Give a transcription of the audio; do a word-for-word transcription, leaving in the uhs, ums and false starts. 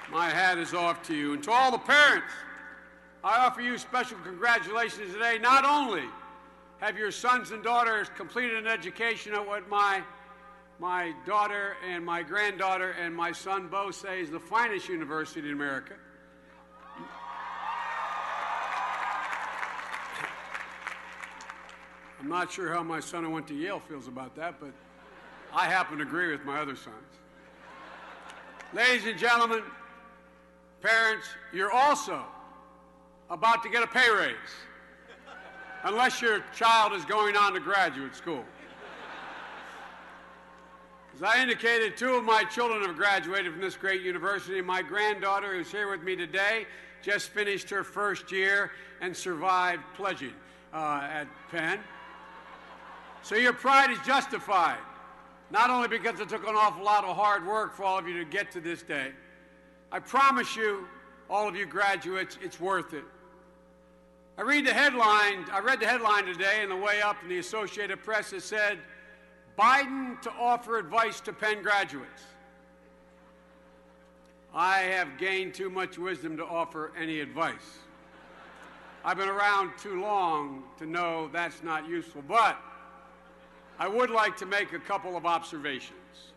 My hat is off to you. And to all the parents, I offer you special congratulations today. Not only have your sons and daughters completed an education at what my, my daughter and my granddaughter and my son Bo say is the finest university in America. I'm not sure how my son who went to Yale feels about that, but I happen to agree with my other sons. Ladies and gentlemen, parents, you're also about to get a pay raise, unless your child is going on to graduate school. As I indicated, two of my children have graduated from this great university. My granddaughter, who's here with me today, just finished her first year and survived pledging uh, at Penn. So your pride is justified, not only because it took an awful lot of hard work for all of you to get to this day. I promise you, all of you graduates, it's worth it. I read the headline, I read the headline today on the way up in the Associated Press that said, Biden to offer advice to Penn graduates. I have gained too much wisdom to offer any advice. I've been around too long to know that's not useful, but I would like to make a couple of observations.